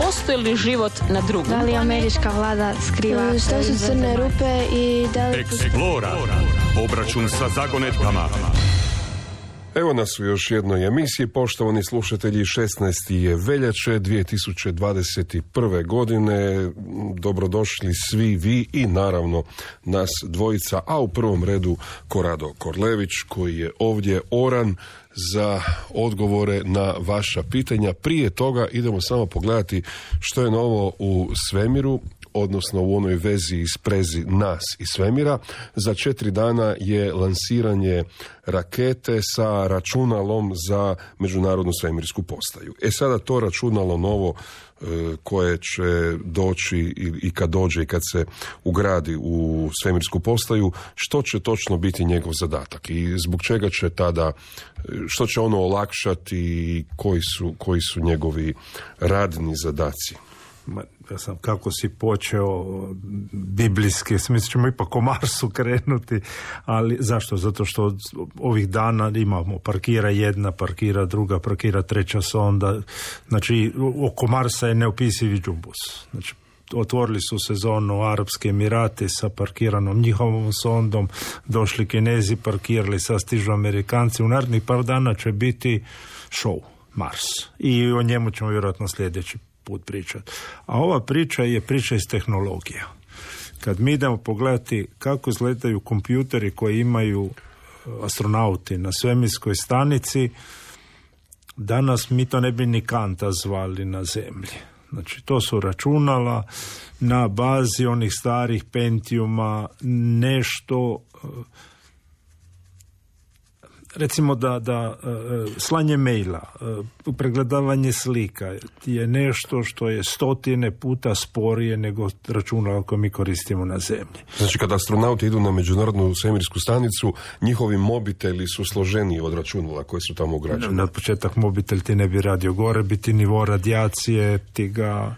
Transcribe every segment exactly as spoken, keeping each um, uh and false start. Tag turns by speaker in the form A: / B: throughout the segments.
A: postoji li život na drugom?
B: Da li američka vlada skriva?
C: Što su crne rupe i da li...
D: Explora. Obračun sa zagonetkama.
E: Evo nas u još jednoj emisiji, poštovani slušatelji, šesnaesti je veljače dvije tisuće dvadeset prve. godine. Dobrodošli svi vi i naravno nas dvojica, a u prvom redu Korado Korlević koji je ovdje oran za odgovore na vaša pitanja. Prije toga idemo samo pogledati što je novo u svemiru, odnosno u onoj vezi iz sprezi nas i svemira. Za četiri dana je lansiranje rakete sa računalom za Međunarodnu svemirsku postaju. E sada to računalo novo e, koje će doći i, i kad dođe i kad se ugradi u svemirsku postaju, što će točno biti njegov zadatak i zbog čega će tada, što će ono olakšati i koji su, koji su njegovi radni zadaci.
F: Ja sam, kako si počeo biblijski, mislim ćemo ipak o Marsu krenuti, ali zašto? Zato što ovih dana imamo parkira jedna, parkira druga, parkira treća sonda, znači oko Marsa je neopisivi džumbus. Znači otvorili su sezonu Arapske Emirate sa parkiranom njihovom sondom, došli Kinezi, parkirali, sad stižu Amerikanci, u narednih par dana će biti show Mars i o njemu ćemo vjerojatno sljedeći put pričati. A ova priča je priča iz tehnologija. Kad mi idemo pogledati kako izgledaju kompjuteri koji imaju astronauti na svemirskoj stanici, danas mi to ne bi ni Kanta zvali na zemlji. Znači, to su računala na bazi onih starih Pentiuma, nešto... Recimo da, da slanje maila, pregledavanje slika je nešto što je stotine puta sporije nego računala koje mi koristimo na zemlji.
E: Znači kada astronauti idu na Međunarodnu svemirsku stanicu, njihovi mobiteli su složeniji od računala koji su tamo ugrađeni.
F: Na početak mobitel ti ne bi radio gore, bi ti nivo radijacije, ti ga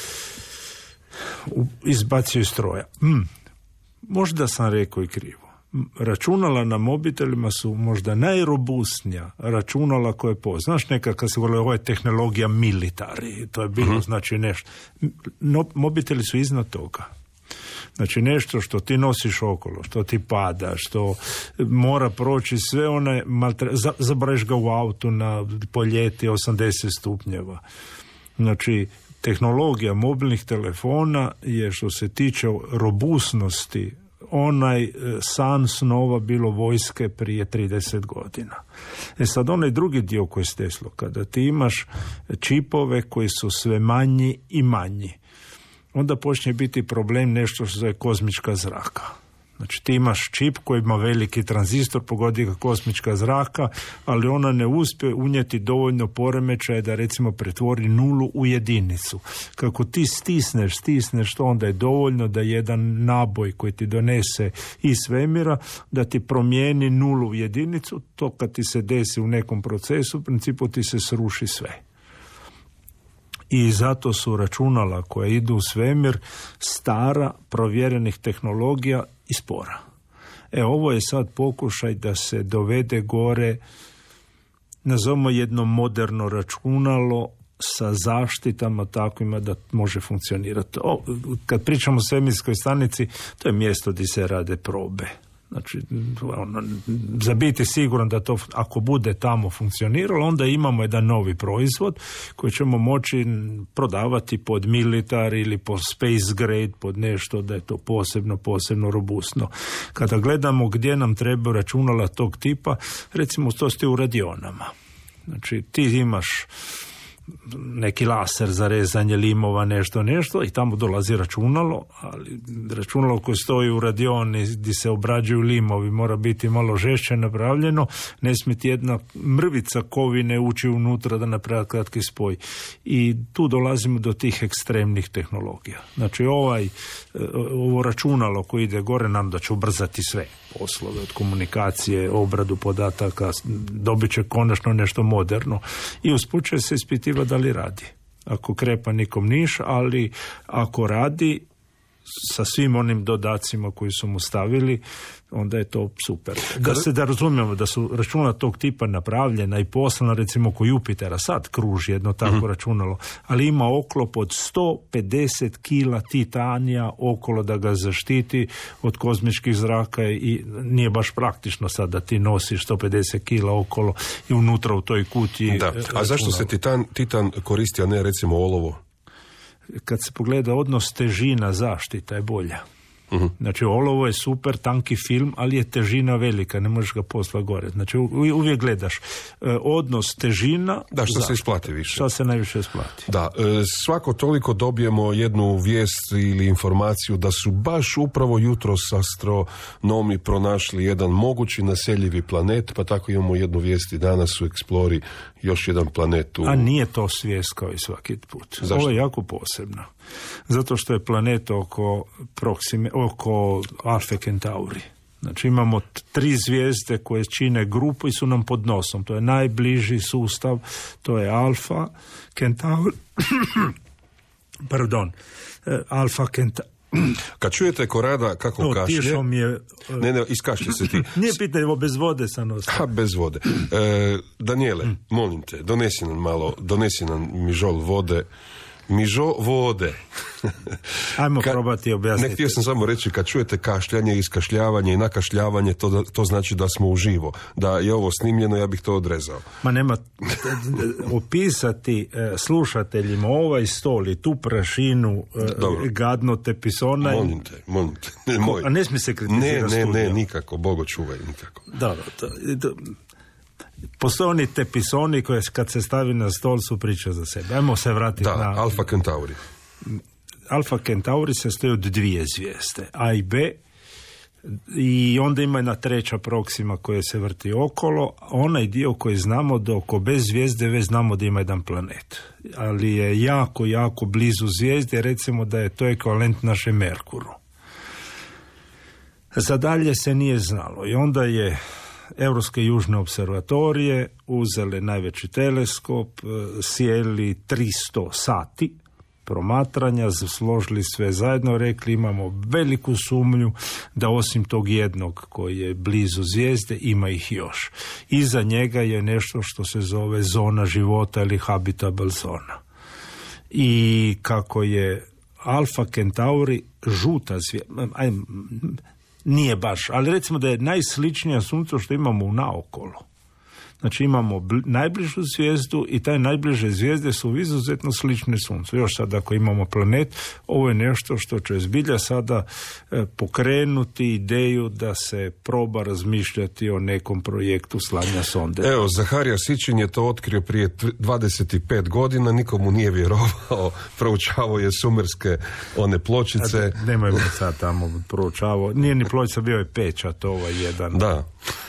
F: izbacio iz stroja. Hmm. Možda sam rekao i krivo. Računala na mobitelima su možda najrobusnija računala koje postoje. Znaš, nekad kad se govorilo ovo je tehnologija militari, to je bilo uh-huh. znači nešto. No, mobiteli su iznad toga. Znači nešto što ti nosiš okolo, što ti pada, što mora proći sve one, maltre... zabraješ ga u autu na poljeti osamdeset stupnjeva. Znači, tehnologija mobilnih telefona je što se tiče robusnosti onaj san snova bilo vojske prije trideset godina. E sad onaj drugi dio koji je Tesla, kada ti imaš čipove koji su sve manji i manji, onda počne biti problem nešto što je kozmička zraka. Znači ti imaš čip koji ima veliki tranzistor, pogodi ga kozmička zraka, ali ona ne uspije unijeti dovoljno poremećaja da recimo pretvori nulu u jedinicu. Kako ti stisneš, stisneš to, onda je dovoljno da jedan naboj koji ti donese iz svemira, da ti promijeni nulu u jedinicu, to kad ti se desi u nekom procesu, u principu ti se sruši sve. I zato su računala koja idu u svemir stara, provjerenih tehnologija i spora. E, ovo je sad pokušaj da se dovede gore, nazovimo jedno moderno računalo sa zaštitama takvima da može funkcionirati. O, kad pričamo o svemirskoj stanici, to je mjesto gdje se rade probe. Znači, ono, za biti siguran da to, ako bude tamo funkcioniralo, onda imamo jedan novi proizvod koji ćemo moći prodavati pod militar ili pod space grade, pod nešto da je to posebno, posebno robustno. Kada gledamo gdje nam treba računala tog tipa, recimo to ste u radionama. Znači, ti imaš neki laser za rezanje limova, nešto, nešto i tamo dolazi računalo, ali računalo koje stoji u radioni gdje se obrađuju limovi mora biti malo žešće napravljeno, ne smije ti jedna mrvica kovine ući unutra da napravi kratki spoj. I tu dolazimo do tih ekstremnih tehnologija. Znači ovaj, ovo računalo koje ide gore nam da će ubrzati sve poslove od komunikacije, obradu podataka, dobit će konačno nešto moderno i usput će se ispitiva da li radi. Ako krepa nikom niš, ali ako radi, sa svim onim dodacima koji su mu stavili, onda je to super. Da se da razumijemo da su računala tog tipa napravljena i poslana recimo oko Jupitera, sad kruži jedno tako mm-hmm. računalo, ali ima oklop od sto pedeset kila titanija okolo da ga zaštiti od kozmičkih zraka i nije baš praktično sad da ti nosiš sto pedeset kila okolo i unutra u toj kutiji.
E: Da. A zašto se titan, titan koristi, a ne recimo olovo?
F: Kad se pogleda odnos težina zaštita je bolja. Uh-huh. Znači, olovo je super, tanki film, ali je težina velika, ne možeš ga posla gore. Znači, uvijek gledaš e, odnos težina...
E: Da, što se isplati više.
F: Što se najviše isplati.
E: Da, e, svako toliko dobijemo jednu vijest ili informaciju da su baš upravo jutros astronomi pronašli jedan mogući naseljivi planet, pa tako imamo jednu vijest i danas u Explori, još jedan planet u...
F: A nije to svijest kao i svaki put.
E: Zašto?
F: Ovo je jako posebno. Zato što je planet oko, Proxime, oko Alfa Centauri. Znači imamo tri zvijezde koje čine grupu i su nam pod nosom. To je najbliži sustav, to je Alfa Centauri. Pardon. Alfa Centauri.
E: Kad čujete Korada kako
F: no,
E: kašlje...
F: Mi je,
E: ne, ne, iskašlje se ti.
F: Nije pitanje, evo bez vode sam ostao.
E: Ha, bez vode. E, Daniele, mm. molim te, donesi nam malo, donesi nam mižol vode. Mižo vode.
F: Ajmo Ka, probati objasniti.
E: Ne, htio sam samo reći, kad čujete kašljanje, iskašljavanje i nakašljavanje, to, to znači da smo uživo. Da je ovo snimljeno, ja bih to odrezao.
F: Ma nema, opisati e, slušateljima ovaj stol i tu prašinu e, gadno te pisona.
E: Molim te, molim te. Ne, moj.
F: A ne smije se kritizirati
E: Ne, ne,
F: studio.
E: ne, nikako, Bogo čuvaj, nikako.
F: Dobro, to, to, postoje oni tepisoni koje kad se stavi na stol su priča za sebe. Ajmo se vratiti
E: da,
F: na...
E: Alfa Centauri.
F: Alfa Centauri se stoji od dvije zvijezde, A i B, i onda ima jedna treća Proxima koja se vrti okolo. Onaj dio koji znamo da oko bez zvijezde već znamo da ima jedan planet. Ali je jako, jako blizu zvijezde, recimo da je to ekvivalent našem Merkuru. Za dalje se nije znalo i onda je Europske južne observatorije uzele najveći teleskop, sjeli tristo sati promatranja, složili sve zajedno, rekli imamo veliku sumnju da osim tog jednog koji je blizu zvijezde ima ih još. Iza njega je nešto što se zove zona života ili habitable zona. I kako je Alfa Centauri žuta zvijezda, nije baš, ali recimo da je najsličnija suncu što imamo u naokolo. Znači imamo bl- najbližu zvijezdu i taj najbliže zvijezde su izuzetno slične suncu. Još sad ako imamo planet, ovo je nešto što će zbilja sada e, pokrenuti ideju da se proba razmišljati o nekom projektu slanja sonde.
E: Evo, Zaharija Sičin je to otkrio prije dvadeset pet godina, nikomu nije vjerovao, proučavao je sumerske one pločice.
F: A, nemojmo sad tamo proučavao, nije ni pločica, bio je pečat ovaj jedan.
E: Da,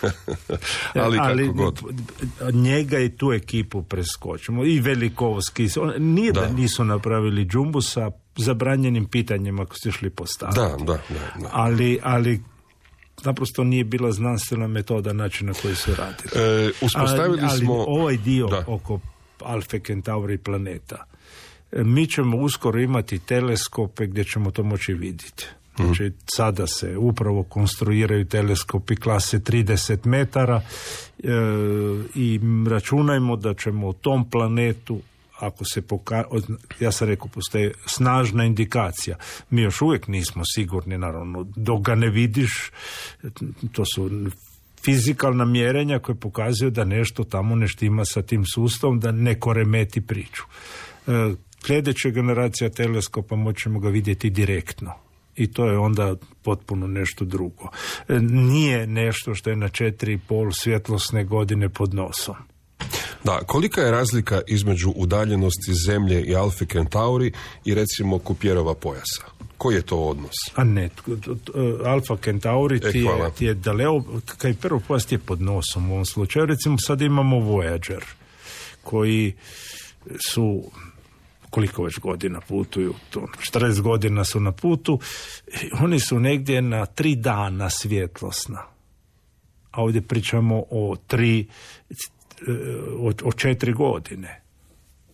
E: ali kako
F: ali,
E: god.
F: Njega i tu ekipu preskočimo. I Velikovski. Nije da, da nisu napravili džumbu sa zabranjenim pitanjima ako ste išli postaviti.
E: Da, da, da, da.
F: Ali, ali naprosto nije bila znanstvena metoda način na koji su radili.
E: E, uspostavili
F: ali,
E: smo...
F: Ali ovaj dio
E: da.
F: oko Alfa Centauri planeta, mi ćemo uskoro imati teleskope gdje ćemo to moći vidjeti. Znači, mm. sada se upravo konstruiraju teleskopi klase trideset metara e, i računajmo da ćemo u tom planetu, ako se poka... ja sam rekao, postoje snažna indikacija. Mi još uvijek nismo sigurni, naravno, dok ga ne vidiš, to su fizikalna mjerenja koje pokazuju da nešto tamo ne štima sa tim sustavom, da neko remeti priču. E, sljedeća generacija teleskopa moćemo ga vidjeti direktno. I to je onda potpuno nešto drugo. Nije nešto što je na četiri i pol svjetlosne godine pod nosom.
E: Da, kolika je razlika između udaljenosti Zemlje i Alfa Centauri i recimo Kupierova pojasa? Koji je to odnos?
F: A ne, Alfa Centauri ti je, ti je daleko, kaj prvo pojas ti je pod nosom u ovom slučaju. Recimo sad imamo Voyager, koji su... koliko već godina putuju, to četrdeset godina su na putu, oni su negdje na tri dana svjetlosna. A ovdje pričamo o tri, o, o četiri godine.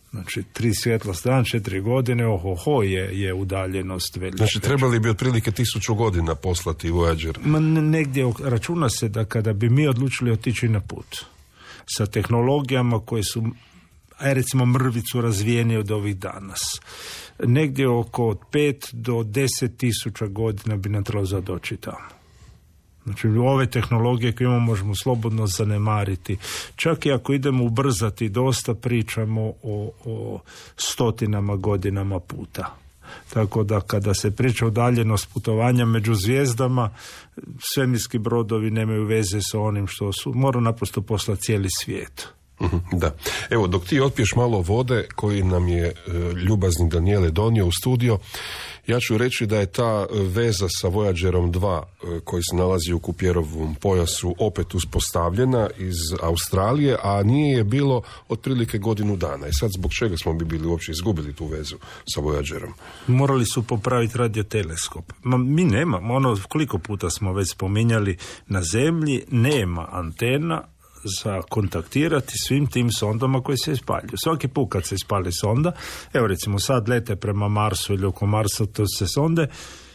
F: Znači, tri svjetlost dan, četiri godine, ohoho, je, je udaljenost velika.
E: Znači, trebali bi otprilike tisuću godina poslati Voyager.
F: Ma negdje računa se da kada bi mi odlučili otići na put sa tehnologijama koje su, aj recimo, mrvicu razvijenije od ovih danas, negdje oko pet do deset tisuća godina bi nam trebalo za doći tamo. Znači, ove tehnologije koje imamo možemo slobodno zanemariti. Čak i ako idemo ubrzati, dosta pričamo o, o stotinama godinama puta. Tako da kada se priča o udaljenost putovanja među zvijezdama, svemirski brodovi nemaju veze sa onim što su. Moraju naprosto poslati cijeli svijet.
E: Da. Evo, dok ti otpiješ malo vode koji nam je e, ljubazni Daniele donio u studio, ja ću reći da je ta veza sa Voyagerom dva e, koji se nalazi u Kupierovom pojasu opet uspostavljena iz Australije, a nije je bilo otprilike godinu dana. I sad zbog čega smo bi bili uopće izgubili tu vezu sa Voyagerom?
F: Morali su popraviti radioteleskop. Ma, mi nemamo, ono koliko puta smo već spominjali, na Zemlji nema antena za kontaktirati svim tim sondama koji se ispaljuju. Svaki put kad se ispali sonda, evo recimo sad lete prema Marsu ili oko Marsa, to se sonde,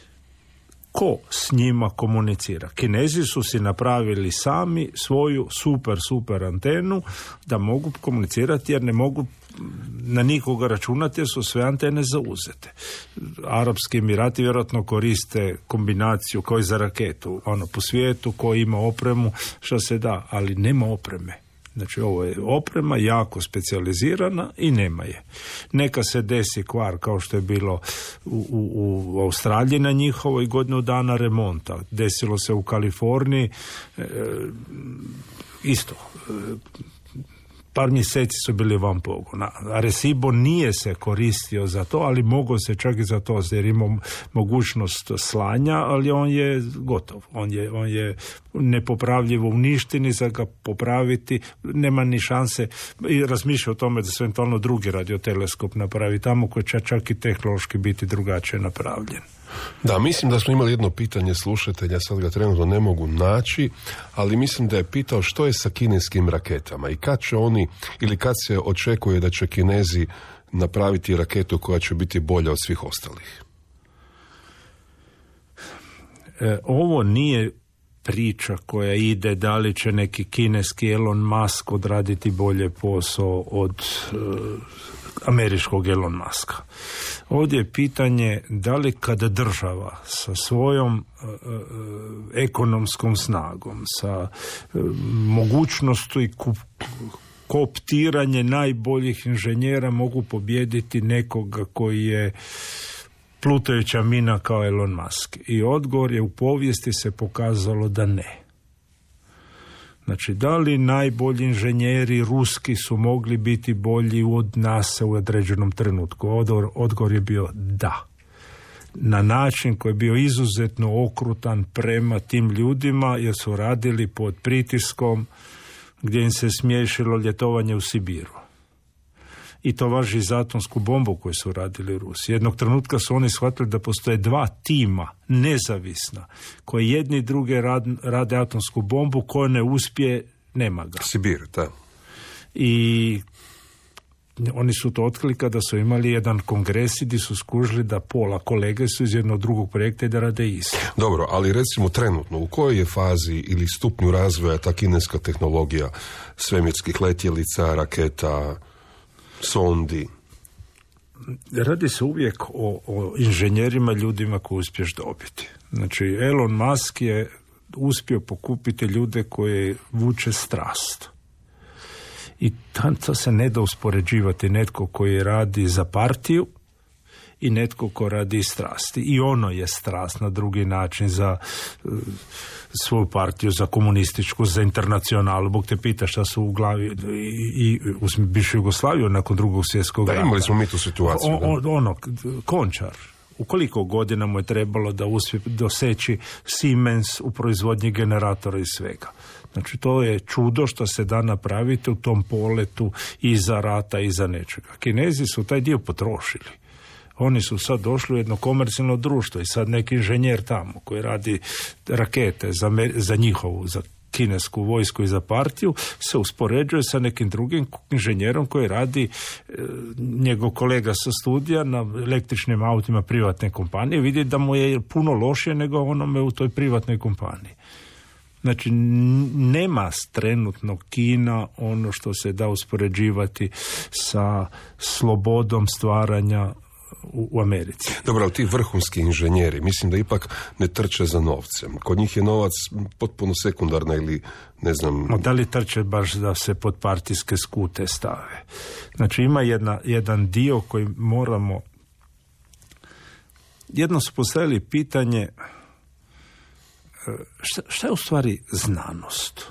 F: ko s njima komunicira? Kinezi su si napravili sami svoju super, super antenu da mogu komunicirati, jer ne mogu na nikoga računati jer su sve antene zauzete. Arapski Emirati vjerojatno koriste kombinaciju kao i za raketu, ono po svijetu ko ima opremu što se da, ali nema opreme. Znači ovo je oprema jako specijalizirana i nema je. Neka se desi kvar kao što je bilo u, u, u Australiji na njihovoj godinu dana remonta. Desilo se u Kaliforniji e, isto. E, par mjeseci su bili van pogona. Arecibo nije se koristio za to, ali mogao se čak i za to, jer ima mogućnost slanja, ali on je gotov. On je, on je nepopravljivo uništen i za ga popraviti nema ni šanse. I razmišlja o tome da se eventualno drugi radioteleskop napravi tamo koji će čak i tehnološki biti drugačije napravljen.
E: Da, mislim da smo imali jedno pitanje slušatelja, sad ga trenutno ne mogu naći, ali mislim da je pitao što je sa kineskim raketama i kad će oni, ili kad se očekuje da će Kinezi napraviti raketu koja će biti bolja od svih ostalih.
F: E, ovo nije priča koja ide da li će neki kineski Elon Musk odraditi bolje posao od e, američkog Elon Muska. Ovdje je pitanje da li kada država sa svojom e, e, ekonomskom snagom, sa e, mogućnosti kup, kooptiranje najboljih inženjera mogu pobijediti nekoga koji je plutajuća mina kao Elon Musk. I odgovor je u povijesti se pokazalo da ne. Znači, da li najbolji inženjeri ruski su mogli biti bolji od nas u određenom trenutku? Odgovor, odgovor je bio da. Na način koji je bio izuzetno okrutan prema tim ljudima, jer su radili pod pritiskom gdje im se smiješilo ljetovanje u Sibiru. I to važi za atomsku bombu koju su radili Rusi. Jednog trenutka su oni shvatili da postoje dva tima, nezavisna, koji jedni i druge rad, rade atomsku bombu, koja ne uspije, nema ga.
E: Sibir, da.
F: I oni su to otkrili kada su imali jedan kongres gdje su skužili da pola kolege su iz jednog drugog projekta i da rade isto.
E: Dobro, ali recimo trenutno, u kojoj je fazi ili stupnju razvoja ta kineska tehnologija svemirskih letjelica, raketa, sondi?
F: Radi se uvijek o, o inženjerima, ljudima koje uspješ dobiti. Znači, Elon Musk je uspio pokupiti ljude koje vuče strast. I to se ne da uspoređivati netko koji radi za partiju i netko ko radi iz strasti. I ono je strast na drugi način za uh, svoju partiju, za komunističku, za internacionalu. Bog te pita šta su u glavi i, i u bivšu Jugoslaviju nakon drugog svjetskog rata.
E: Da, imali smo mi tu situaciju.
F: O, o, ono, Končar. U koliko godina mu je trebalo da uspije doseći Siemens u proizvodnji generatora i svega. Znači, to je čudo što se da napraviti u tom poletu iza rata, iza nečega. Kinezi su taj dio potrošili. Oni su sad došli u jedno komercijalno društvo i sad neki inženjer tamo koji radi rakete za, za njihovu, za kinesku vojsku i za partiju, se uspoređuje sa nekim drugim inženjerom koji radi e, njegov kolega sa studija na električnim autima privatne kompanije, vidi da mu je puno lošije nego onome u toj privatnoj kompaniji. Znači, nema trenutno Kina ono što se da uspoređivati sa slobodom stvaranja u, u Americi.
E: Dobro, ali ti vrhunski inženjeri, mislim da ipak ne trče za novcem. Kod njih je novac potpuno sekundarna ili ne znam...
F: No, da li trče baš da se pod partijske skute stave? Znači, ima jedna, jedan dio koji moramo... Jedno su postavili pitanje šta, šta je u stvari znanost?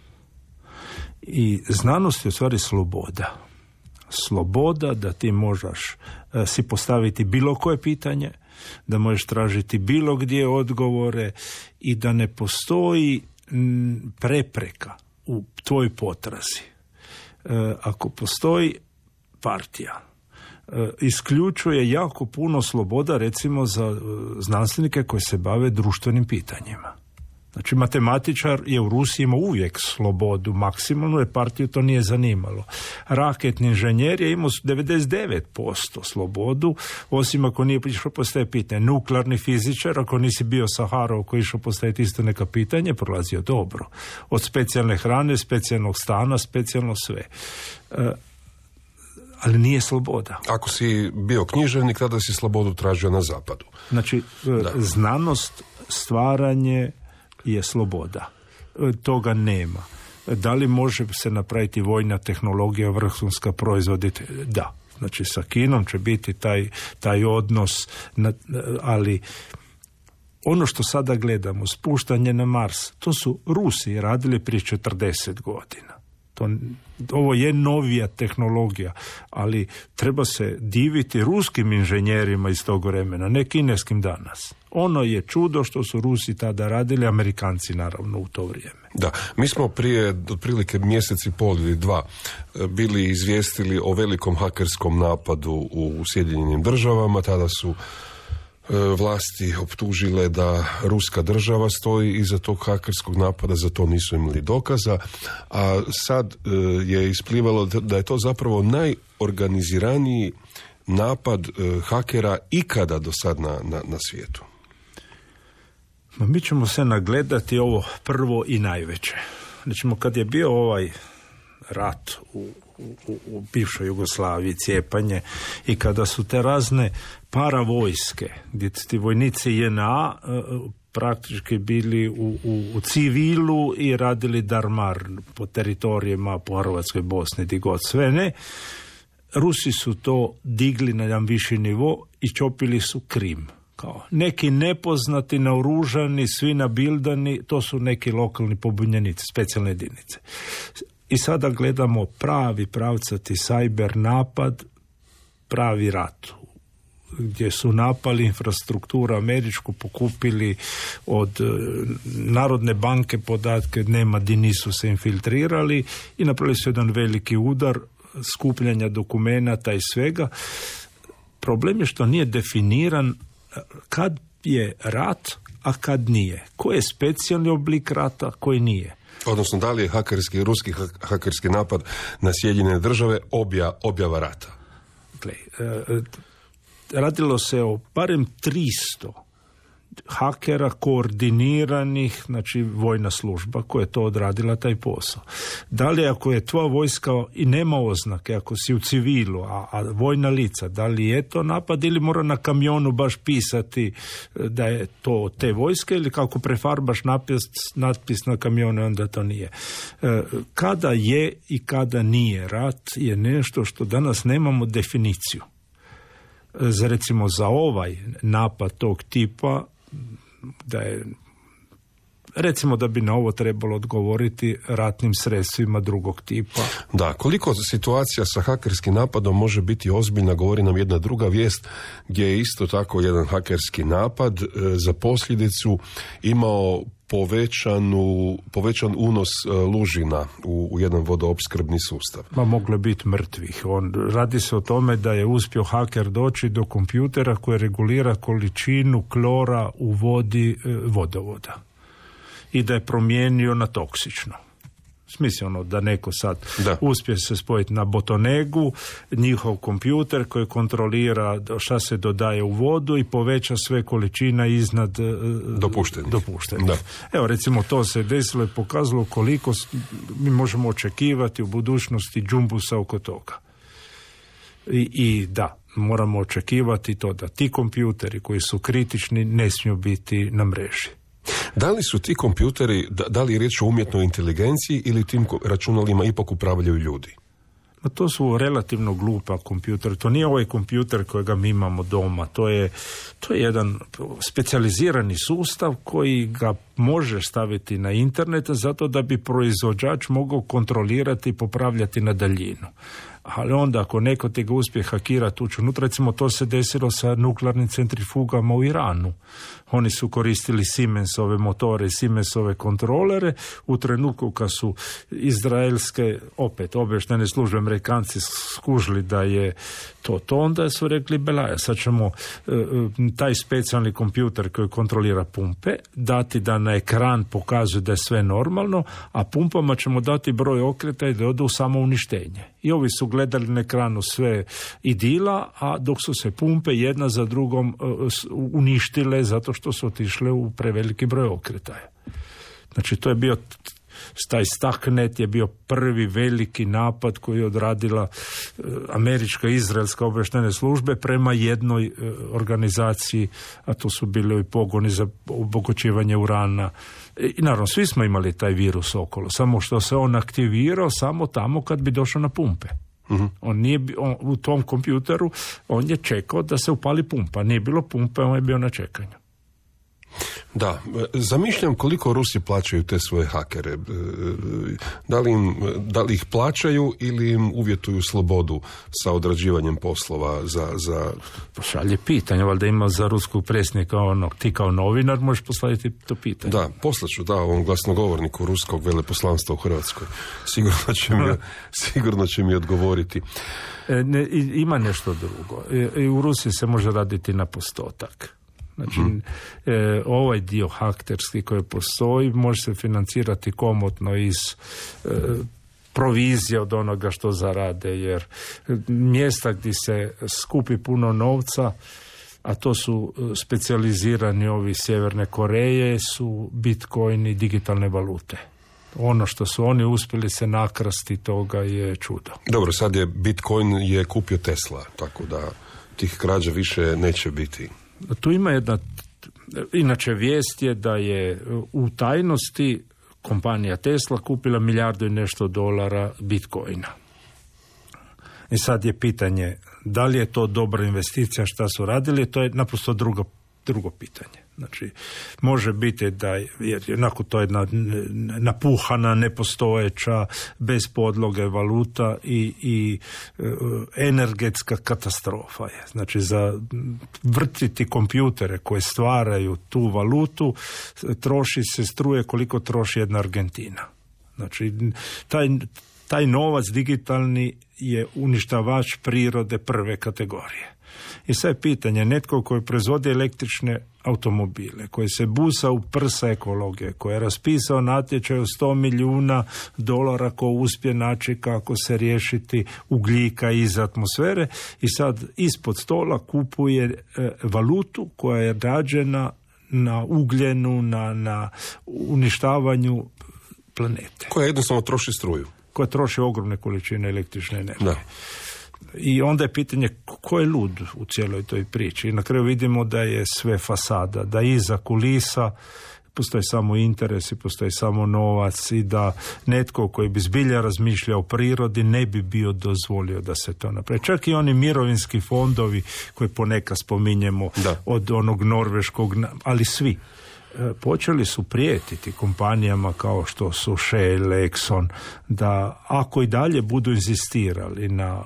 F: I znanost je u stvari sloboda. Sloboda da ti možeš uh, si postaviti bilo koje pitanje, da možeš tražiti bilo gdje odgovore i da ne postoji m, prepreka u tvojoj potrazi. Uh, ako postoji partija, uh, isključuje jako puno sloboda recimo za uh, znanstvenike koji se bave društvenim pitanjima. Znači, matematičar je u Rusiji imao uvijek slobodu maksimalnu, jer partiju to nije zanimalo. Raketni inženjer je imao devedeset devet posto slobodu, osim ako nije išao postaviti pitanje. Nuklearni fizičar, ako nisi bio Saharov koji išao postaviti isto neka pitanje, prolazio dobro. Od specijalne hrane, specijalnog stana, specijalno sve. E, ali nije sloboda.
E: Ako si bio književnik, tada si slobodu tražio na zapadu.
F: Znači, da. Znanost, stvaranje je sloboda. Toga nema. Da li može se napraviti vojna tehnologija, vrhunska proizvoditi? Da. Znači, sa Kinom će biti taj, taj odnos, ali ono što sada gledamo, spuštanje na Mars, to su Rusi radili prije četrdeset godina. To, ovo je novija tehnologija, ali treba se diviti ruskim inženjerima iz tog vremena, ne kineskim danas. Ono je čudo što su Rusi tada radili, Amerikanci naravno u to vrijeme.
E: Da, mi smo prije otprilike mjesec i pol ili dva bili izvijestili o velikom hakerskom napadu u Sjedinjenim državama. Tada su vlasti optužile da ruska država stoji iza tog hakerskog napada, za to nisu imali dokaza, a sad je isplivalo da je to zapravo najorganiziraniji napad hakera ikada do sad na, na, na svijetu.
F: Mi ćemo se nagledati ovo prvo i najveće. Znači, kad je bio ovaj rat u, u, u bivšoj Jugoslaviji, cijepanje, i kada su te razne paravojske, gdje ti vojnici J N A praktički bili u, u, u civilu i radili darmar po teritorijima, po Hrvatskoj, Bosni, di god sve ne, Rusi su to digli na jedan viši nivo i čopili su Krim. Kao neki nepoznati, naoružani, svi nabildani, to su neki lokalni pobunjenici, specijalne jedinice. I sada gledamo pravi pravcati cyber napad, pravi rat, gdje su napali infrastrukturu američku, pokupili od Narodne banke podatke, nema di nisu se infiltrirali i napravili su jedan veliki udar skupljanja dokumenata i svega. Problem je što nije definiran kad je rat, a kad nije. Koji je specijalni oblik rata, koji nije.
E: Odnosno, da li je hakerski, ruski hakerski napad na Sjedinjene države obja, objava rata?
F: Gle, e, radilo se o barem tristo hakera koordiniranih, znači vojna služba koja je to odradila taj posao. Da li ako je tvoja vojska i nema oznake, ako si u civilu, a, a vojna lica, da li je to napad ili mora na kamionu baš pisati da je to te vojske, ili kako prefarbaš napis, natpis na kamionu, onda to nije. E, kada je i kada nije rat je nešto što danas nemamo definiciju. E, za recimo za ovaj napad tog tipa, da je, recimo da bi na ovo trebalo odgovoriti ratnim sredstvima drugog tipa.
E: Da, koliko situacija sa hakerskim napadom može biti ozbiljna, govori nam jedna druga vijest gdje je isto tako jedan hakerski napad e, za posljedicu imao povećanu, povećan unos e, lužina u, u jedan vodoopskrbni sustav. Ma
F: moglo je biti mrtvih. On, radi se o tome da je uspio haker doći do kompjutera koji regulira količinu klora u vodi e, vodovoda. i da je promijenio na toksično. Smisleno da neko sad da. uspije se spojiti na Botonegu, njihov kompjuter koji kontrolira šta se dodaje u vodu i poveća sve količina iznad dopuštenih. dopuštenih. Da. Evo recimo to se desilo i pokazalo koliko mi možemo očekivati u budućnosti džumbusa oko toga. I, i da, moramo očekivati to da ti kompjuteri koji su kritični ne smiju biti na mreži.
E: Da li su ti kompjuteri, da, da li je riječ o umjetnoj inteligenciji ili tim računalima ipak upravljaju ljudi?
F: No, to su relativno glupa kompjuter. To nije ovaj kompjuter kojega mi imamo doma. To je, to je jedan specijalizirani sustav koji ga može staviti na internet zato da bi proizvođač mogao kontrolirati i popravljati na daljinu. Ali onda ako neko te ga uspije hakirati ući unutra, recimo to se desilo sa nuklearnim centrifugama u Iranu. Oni su koristili Siemensove motore i Siemensove kontrolere u trenutku kad su izraelske, opet obještene službe, Amerikanci skužili da je to to, onda su rekli belaja, sad ćemo e, taj specijalni kompjuter koji kontrolira pumpe dati da na ekran pokazuje da je sve normalno, a pumpama ćemo dati broj okretaja da odu u samo uništenje. I ovi su gledali na ekranu sve idila, a dok su se pumpe jedna za drugom e, uništile zato što su otišle u preveliki broj okretaja. Znači to je bio, taj Stuxnet je bio prvi veliki napad koji je odradila e, američka i izraelska obavještajne službe prema jednoj e, organizaciji, a to su bili i pogoni za obogaćivanje urana. I naravno, svi smo imali taj virus okolo, samo što se on aktivirao samo tamo kad bi došao na pumpe. Uh-huh. On nije, on, u tom kompjuteru on je čekao da se upali pumpa. Nije bilo pumpe, on je bio na čekanju.
E: Da, zamišljam koliko Rusi plaćaju te svoje hakere. Da li, im, da li ih plaćaju ili im uvjetuju slobodu sa odrađivanjem poslova za... za...
F: Pošalje pitanje, valjda ima za ruskog predsjednika ono, ti kao novinar možeš poslati to pitanje.
E: Da, poslaću, da, ovom glasnogovorniku ruskog veleposlanstva u Hrvatskoj. Sigurno će mi, sigurno će mi odgovoriti.
F: E, ne, ima nešto drugo. E, u Rusiji se može raditi na postotak. Znači, mm. e, ovaj dio hakterski koji postoji može se financirati komotno iz e, provizije od onoga što zarade, jer mjesta gdje se skupi puno novca, a to su specijalizirani ovi Sjeverne Koreje, su Bitcoin i digitalne valute. Ono što su oni uspjeli se nakrasti, toga je čudo.
E: Dobro, sad je Bitcoin je kupio Tesla, tako da tih krađa više neće biti.
F: Tu ima jedna, inače vijest je da je u tajnosti kompanija Tesla kupila milijardu i nešto dolara Bitcoina. I sad je pitanje da li je to dobra investicija, šta su radili, to je naprosto drugo, drugo pitanje. Znači, može biti da je jednako to jedna napuhana, nepostojeća, bez podloge valuta i, i e, energetska katastrofa je. Znači, za vrtiti kompjutere koje stvaraju tu valutu, troši se struje koliko troši jedna Argentina. Znači, taj, taj novac digitalni je uništavač prirode prve kategorije. I sad je pitanje, netko koji proizvodi električne automobile, koji se busa u prsa ekologije, koji je raspisao natječaj od sto milijuna dolara ko uspije naći kako se riješiti ugljika iz atmosfere i sad ispod stola kupuje e, valutu koja je rađena na ugljenu, na, na uništavanju planete.
E: Koja jednostavno troši struju.
F: Koja troši ogromne količine električne energije.
E: Da.
F: I onda je pitanje ko je lud u cijeloj toj priči. I na kraju vidimo da je sve fasada, da iza kulisa postoji samo interes i postoji samo novac i da netko koji bi zbilja razmišljao o prirodi ne bi bio dozvolio da se to napravi. Čak i oni mirovinski fondovi koje ponekad spominjemo da. Od onog norveškog, ali svi počeli su prijetiti kompanijama kao što su Shell, Exxon, da ako i dalje budu inzistirali na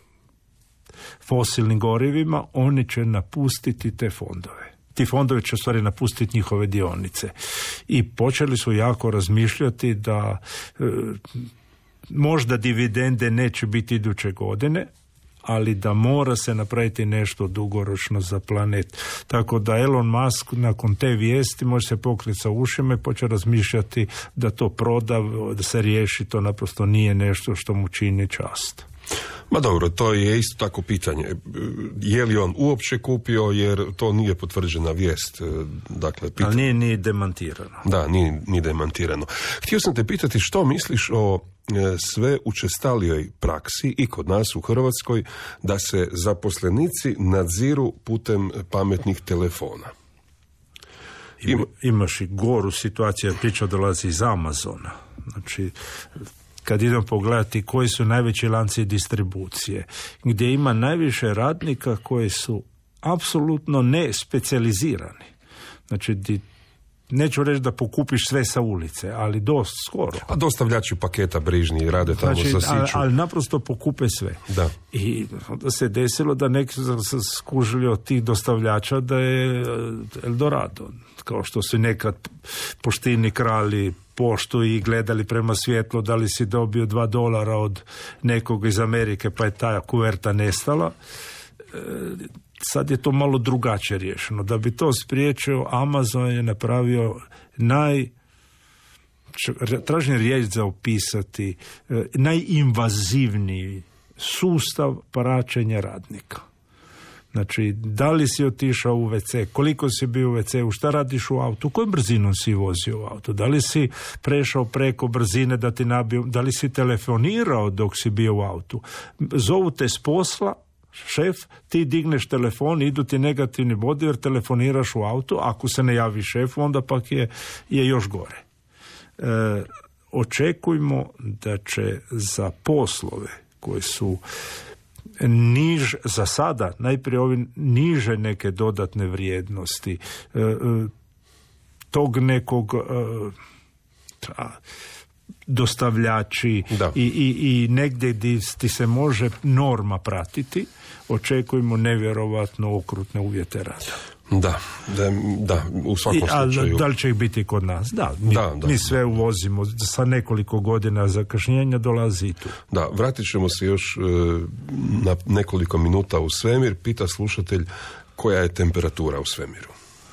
F: fosilnim gorivima, oni će napustiti te fondove. Ti fondovi će u stvari napustiti njihove dionice. I počeli su jako razmišljati da e, možda dividende neće biti iduće godine, ali da mora se napraviti nešto dugoročno za planet. Tako da Elon Musk nakon te vijesti može se pokriti sa ušima i počne razmišljati da to proda, da se riješi, to naprosto nije nešto što mu čini čast.
E: Ma dobro, to je isto tako pitanje. Je li on uopće kupio, jer to nije potvrđena vijest. Dakle, pitanje...
F: Ali nije ni demantirano.
E: Da, nije, nije demantirano. Htio sam te pitati što misliš o sve učestalijoj praksi i kod nas u Hrvatskoj da se zaposlenici nadziru putem pametnih telefona.
F: Ima, imaš i goru situaciju, priča dolazi iz Amazona. Znači, kad idemo pogledati koji su najveći lanci distribucije, gdje ima najviše radnika koji su apsolutno ne specijalizirani. Znači, di, neću reći da pokupiš sve sa ulice, ali dosta skoro.
E: A dostavljači paketa brižni rade tamo
F: znači,
E: za siću.
F: Ali, ali naprosto pokupe sve.
E: Da.
F: I onda se desilo da neki su skužili od tih dostavljača da je Eldorado. Kao što su nekad poštini krali poštu i gledali prema svjetlu da li si dobio dva dolara od nekog iz Amerike pa je ta kuverta nestala. E, sad je to malo drugačije riješeno. Da bi to spriječio, Amazon je napravio naj tražim riječ za opisati e, najinvazivniji sustav praćenja radnika. Znači, da li si otišao u ve ce, koliko si bio u ve ce, šta radiš u autu, kojom brzinom si vozio u autu, da li si prešao preko brzine da ti nabiju, da li si telefonirao dok si bio u autu. Zovu te s posla, šef, ti digneš telefon, idu ti negativni bodi jer telefoniraš u autu, ako se ne javi šef, onda pak je, je još gore. E, očekujmo da će za poslove koji su niž, za sada, najprije ovi niže neke dodatne vrijednosti, e, e, tog nekog e, a, dostavljači i, i, i negdje gdje ti se može norma pratiti, očekujemo nevjerovatno okrutne uvjete rada.
E: Da, da, da, u svakom
F: I, a,
E: slučaju.
F: Da li će ih biti kod nas? Da, mi,
E: da, da,
F: mi sve uvozimo, sa nekoliko godina zakašnjenja dolazi i tu.
E: Da, vratit ćemo se još e, na nekoliko minuta u svemir. Pita slušatelj koja je temperatura u svemiru.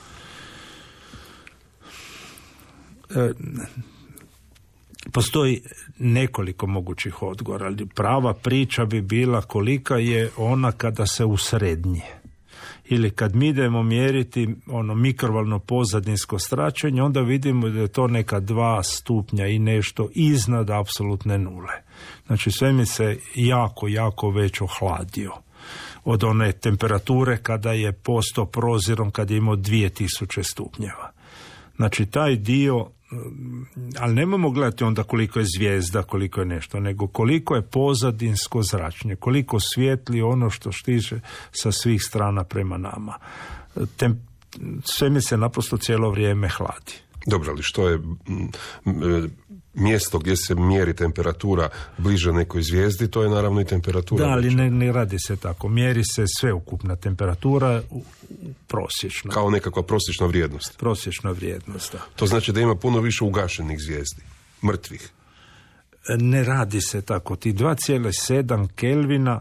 F: E, Postoji nekoliko mogućih odgovora, ali prava priča bi bila kolika je ona kada se usrednje. Ili kad mi idemo mjeriti ono mikrovalno pozadinsko zračenje, onda vidimo da je to neka dva stupnja i nešto iznad apsolutne nule. Znači svemir se jako, jako već ohladio od one temperature kada je postao prozirom, kad je imao dvije tisuće stupnjeva. Znači taj dio, ali nemojmo gledati onda koliko je zvijezda, koliko je nešto, nego koliko je pozadinsko zračenje, koliko svijetli ono što stiže sa svih strana prema nama. Tem, svemir se naprosto cijelo vrijeme hladi.
E: Dobro, ali što je mjesto gdje se mjeri temperatura bliže nekoj zvijezdi, to je naravno i temperatura.
F: Da, ali ne, ne radi se tako. Mjeri se sveukupna temperatura prosječno.
E: Kao nekakva prosječna vrijednost.
F: Prosječna vrijednost, da.
E: To znači da ima puno više ugašenih zvijezdi, mrtvih.
F: Ne radi se tako. Ti dva zarez sedam Kelvina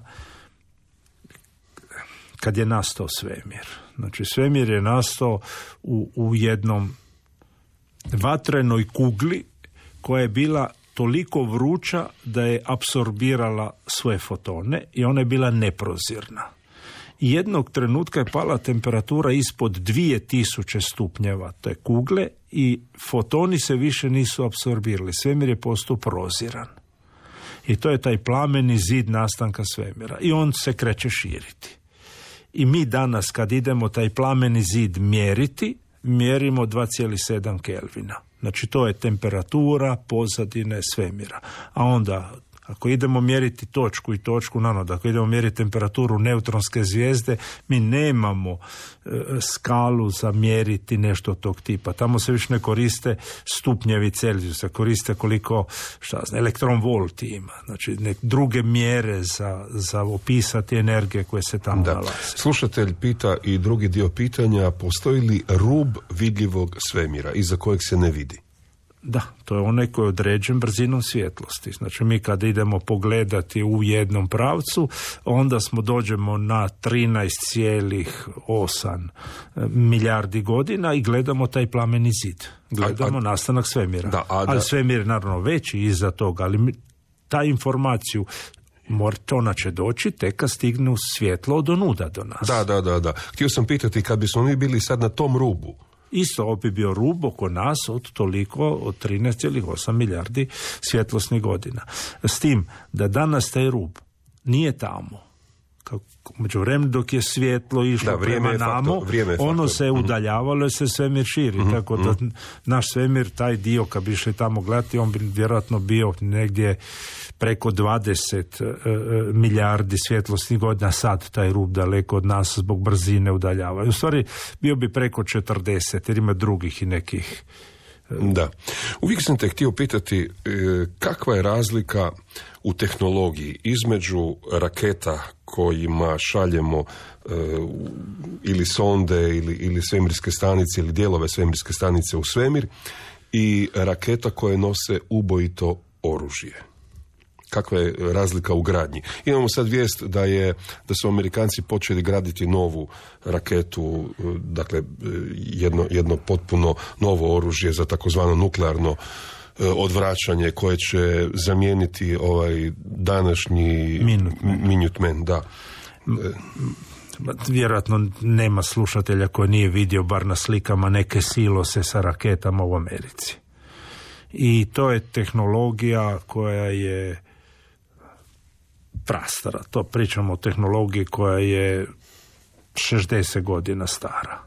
F: kad je nastao svemir. Znači svemir je nastao u, u jednom vatrenoj kugli koja je bila toliko vruća da je apsorbirala svoje fotone i ona je bila neprozirna. I jednog trenutka je pala temperatura ispod dvije tisuće stupnjeva te kugle i fotoni se više nisu apsorbirali. Svemir je postao proziran. I to je taj plameni zid nastanka svemira. I on se kreće širiti. I mi danas kad idemo taj plameni zid mjeriti, mjerimo dva zarez sedam Kelvina. Znači to je temperatura pozadine svemira. A onda ako idemo mjeriti točku i točku nanoda, ako idemo mjeriti temperaturu neutronske zvijezde, mi nemamo e, skalu za mjeriti nešto tog tipa. Tamo se više ne koriste stupnjevi Celzijusa, koriste koliko, šta znam, elektron volti ima. Znači nek druge mjere za, za opisati energije koje se tamo
E: da.
F: nalaze.
E: Slušatelj pita i drugi dio pitanja, postoji li rub vidljivog svemira iza kojeg se ne vidi?
F: Da, to je onaj koji je određen brzinom svjetlosti. Znači mi kad idemo pogledati u jednom pravcu, onda smo dođemo na trinaest zarez osam milijardi godina i gledamo taj plameni zid. Gledamo a, a, nastanak svemira. Da, a, da. Ali svemir je naravno veći iza toga, ali mi, ta informaciju ona će doći tek kad stigne svjetlo od onuda do nas.
E: Da, da, da, da. Htio sam pitati, kad bismo mi bili sad na tom rubu,
F: isto opet bio rub oko nas od toliko, od trinaest zarez osam milijardi svjetlosnih godina. S tim da danas taj rub nije tamo. Kako, među vremenu dok je svjetlo išlo da, prema namo, ono se udaljavalo i se svemir širi. Mm-hmm. Tako da naš svemir, taj dio, kad bi išli tamo gledati, on bi vjerojatno bio negdje preko dvadeset uh, milijardi svjetlosnih godina, sad taj rub daleko od nas zbog brzine udaljava. U stvari bio bi preko četrdeset, jer ima drugih i nekih.
E: Uh... Da. Uvijek sam te htio pitati uh, kakva je razlika u tehnologiji između raketa kojima šaljemo uh, ili sonde ili, ili svemirske stanice ili dijelove svemirske stanice u svemir i raketa koje nose ubojito oružje. Kakva je razlika u gradnji? Imamo sad vijest da je da su Amerikanci počeli graditi novu raketu, dakle jedno, jedno potpuno novo oružje za takozvano nuklearno odvraćanje koje će zamijeniti ovaj današnji
F: Minuteman.
E: Minuteman, da.
F: Vjerojatno nema slušatelja koji nije vidio bar na slikama neke silose sa raketama u Americi. I to je tehnologija koja je prastara. To pričamo o tehnologiji koja je šezdeset godina stara.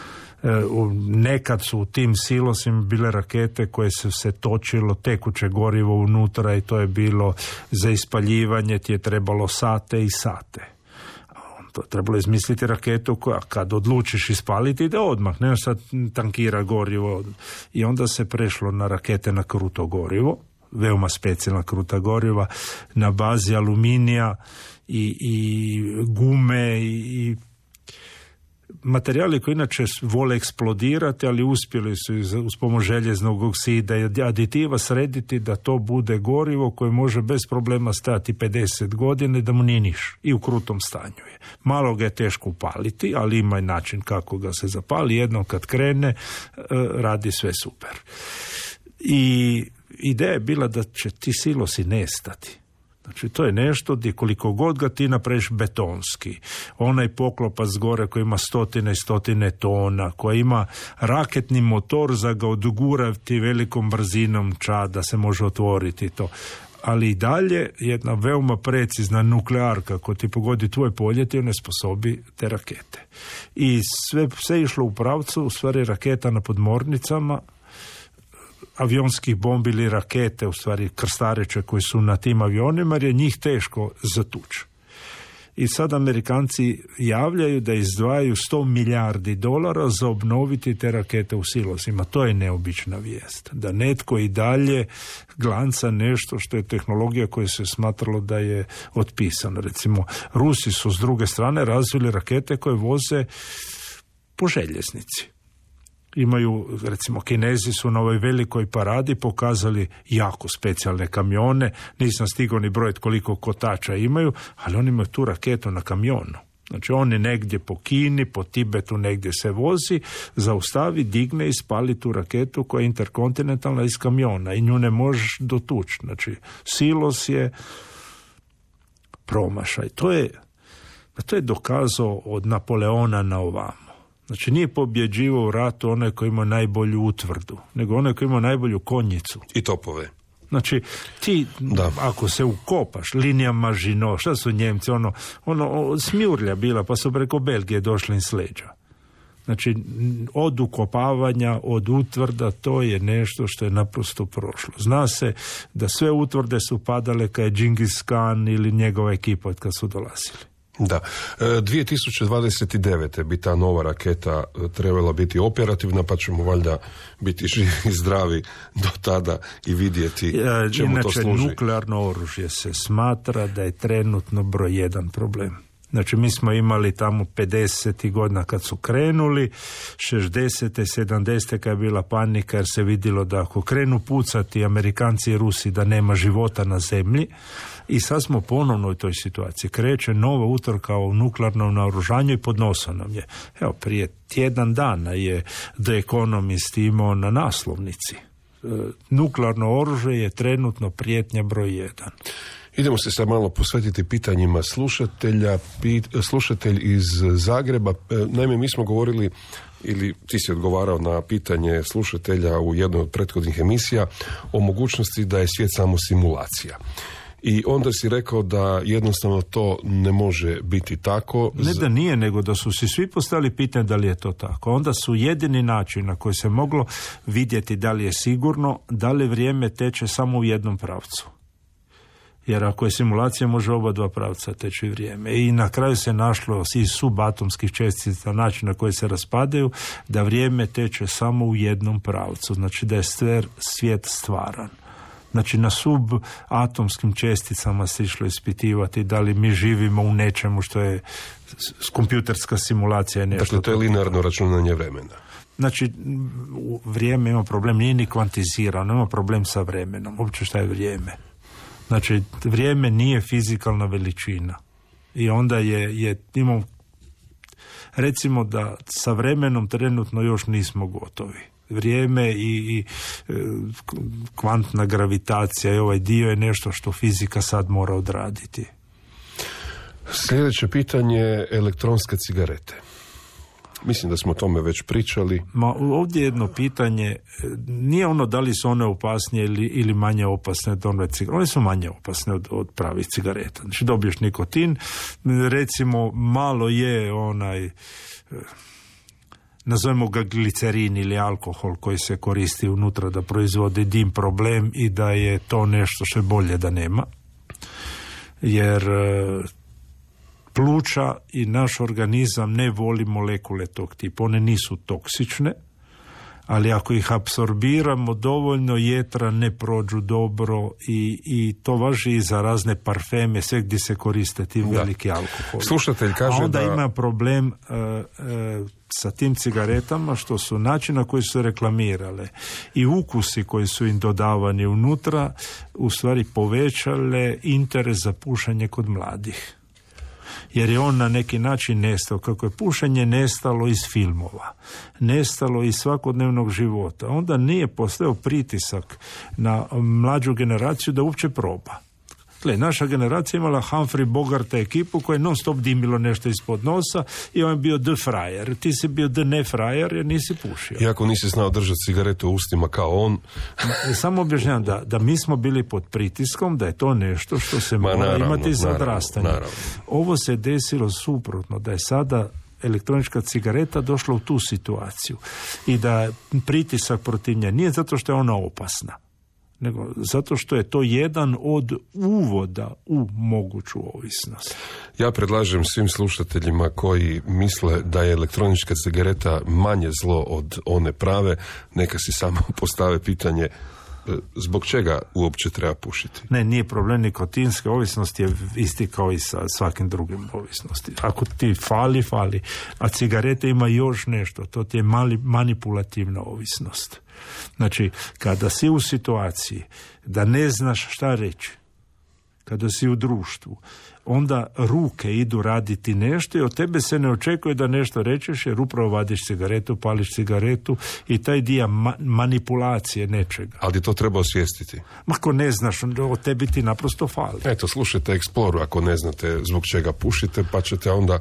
F: Nekad su u tim silosima bile rakete koje su se točilo tekuće gorivo unutra i to je bilo za ispaljivanje, ti je trebalo sate i sate. To je trebalo izmisliti raketu koja kad odlučiš ispaliti ide odmah, ne sad tankira gorivo. I onda se prešlo na rakete na kruto gorivo, veoma specijalna kruta goriva na bazi aluminija i, i gume i, i materijali koji inače vole eksplodirati, ali uspjeli su uz pomoć željeznog oksida i aditiva srediti da to bude gorivo koje može bez problema stajati pedeset godina i da mu nije niš. I u krutom stanju je. Malo ga je teško upaliti, ali ima i način kako ga se zapali. Jednom kad krene, radi sve super. I ideja je bila da će ti silosi nestati. Znači, to je nešto gdje koliko god ga ti napraviš betonski, onaj poklopac gore koji ima stotine i stotine tona, koji ima raketni motor za ga odgurati velikom brzinom ča da se može otvoriti to. Ali i dalje jedna veoma precizna nuklearka koja ti pogodi tvoje polje ti ne sposobi te rakete. I sve, sve išlo u pravcu, u stvari raketa na podmornicama, avionskih bombi ili rakete, u stvari krstareće koji su na tim avionima, jer je njih teško zatući. I sad Amerikanci javljaju da izdvajaju sto milijardi dolara za obnoviti te rakete u silosima. To je neobična vijest. Da netko i dalje glanca nešto što je tehnologija koja se smatralo da je otpisana. Recimo, Rusi su s druge strane razvili rakete koje voze po željeznici. Imaju, recimo, Kinezi su na ovoj velikoj paradi pokazali jako specijalne kamione, nisam stigao ni brojiti koliko kotača imaju, ali oni imaju tu raketu na kamionu. Znači, oni negdje po Kini, po Tibetu negdje se vozi, zaustavi, digne i spali tu raketu koja je interkontinentalna iz kamiona i nju ne možeš dotući. Znači, silos je promašaj. To je, to je dokazao od Napoleona na ovamo. Znači, nije pobjeđivao u ratu onaj koji ima najbolju utvrdu, nego onaj koji ima najbolju konjicu.
E: I topove.
F: Znači, ti, da. Ako se ukopaš, linija Maginot, šta su Njemci, ono, ono, smjurlja bila, pa su preko Belgije došli iz leđa. Znači, od ukopavanja, od utvrda, to je nešto što je naprosto prošlo. Zna se da sve utvrde su padale kad je Džingis Khan ili njegova ekipa kad su dolazili.
E: Da. dvije tisuće dvadeset devete bi ta nova raketa trebala biti operativna, pa ćemo valjda biti živi i zdravi do tada i vidjeti čemu
F: Inače,
E: to služi.
F: Inače, nuklearno oružje se smatra da je trenutno broj jedan problem. Znači mi smo imali tamo pedesetih godina kad su krenuli, šezdesete, sedamdesete kad je bila panika jer se vidjelo da ako krenu pucati Amerikanci i Rusi da nema života na zemlji, i sad smo ponovno u toj situaciji. Kreće nova utrka o nuklearnom naoružanju i pod nosom nam je. Evo, prije tjedan dana je The Economist imao na naslovnici. E, nuklearno oružje je trenutno prijetnja broj jedan.
E: Idemo se sad malo posvetiti pitanjima slušatelja. Pit, slušatelj iz Zagreba, naime mi smo govorili, ili ti si odgovarao na pitanje slušatelja u jednoj od prethodnih emisija o mogućnosti da je svijet samo simulacija. I onda si rekao da jednostavno to ne može biti tako.
F: Ne da nije, nego da su si svi postavili pitanje da li je to tako. Onda su jedini način na koji se moglo vidjeti da li je sigurno, da li vrijeme teče samo u jednom pravcu. Jer ako je simulacija, može oba dva pravca teći vrijeme. I na kraju se našlo iz subatomskih čestica način na koji se raspadaju, da vrijeme teče samo u jednom pravcu. Znači da je stvar, svijet stvaran. Znači na subatomskim česticama se išlo ispitivati da li mi živimo u nečemu što je kompjuterska simulacija. Nešto.
E: Dakle, to je linearno računanje vremena.
F: Znači, vrijeme ima problem, nije ni kvantizirano, ima problem sa vremenom. Uopće šta je vrijeme? Znači, vrijeme nije fizikalna veličina. I onda je, je imamo, recimo da sa vremenom trenutno još nismo gotovi. Vrijeme i, i e, kvantna gravitacija i ovaj dio je nešto što fizika sad mora odraditi.
E: Sljedeće pitanje, elektronske cigarete. Mislim da smo o tome već pričali.
F: Ma, ovdje je jedno pitanje, nije ono da li su one opasnije ili, ili manje opasne od one cigarete. One su manje opasne od, od pravih cigareta. Znači dobiješ nikotin, recimo malo je onaj, nazovemo ga glicerin ili alkohol koji se koristi unutra da proizvodi dim problem i da je to nešto što je bolje da nema. Jer pluća i naš organizam ne voli molekule tog tipa. One nisu toksične, ali ako ih apsorbiramo dovoljno, jetra ne prođu dobro i, i to važi i za razne parfeme, sve gdje se koriste ti veliki alkohol.
E: Slušatelj kaže
F: a onda
E: da...
F: ima problem uh, uh, sa tim cigaretama što su način na koji su reklamirale i ukusi koji su im dodavani unutra u stvari povećale interes za pušenje kod mladih. Jer je on na neki način nestao, kako je pušenje nestalo iz filmova, nestalo iz svakodnevnog života. Onda nije postao pritisak na mlađu generaciju da uopće proba. Gle, naša generacija imala Humphrey Bogarta ekipu koja je non stop dimilo nešto ispod nosa i on je bio the frajer. Ti si bio the ne frajer jer nisi pušio.
E: Iako nisi znao držati cigaretu u ustima kao on.
F: Ma, samo objašnjam da, da mi smo bili pod pritiskom, da je to nešto što se mora naravno, imati za odrastanje. Ovo se desilo suprotno, da je sada elektronička cigareta došla u tu situaciju i da pritisak protiv nje nije zato što je ona opasna, nego zato što je to jedan od uvoda u moguću ovisnost.
E: Ja predlažem svim slušateljima koji misle da je elektronička cigareta manje zlo od one prave, neka si samo postave pitanje zbog čega uopće treba pušiti.
F: Ne, nije problem, nikotinska ovisnost je isti kao i sa svakim drugim ovisnosti. Ako ti fali, fali. A cigarete ima još nešto, to ti je mali, manipulativna ovisnost. Znači, kada si u situaciji da ne znaš šta reći, kada si u društvu, onda ruke idu raditi nešto i od tebe se ne očekuje da nešto rečeš jer upravo vadiš cigaretu, pališ cigaretu i taj dio ma- manipulacije nečega.
E: Ali to treba osvijestiti.
F: Ma ako ne znaš, od tebi ti naprosto fali.
E: Eto, slušajte Exploru ako ne znate zbog čega pušite, pa ćete onda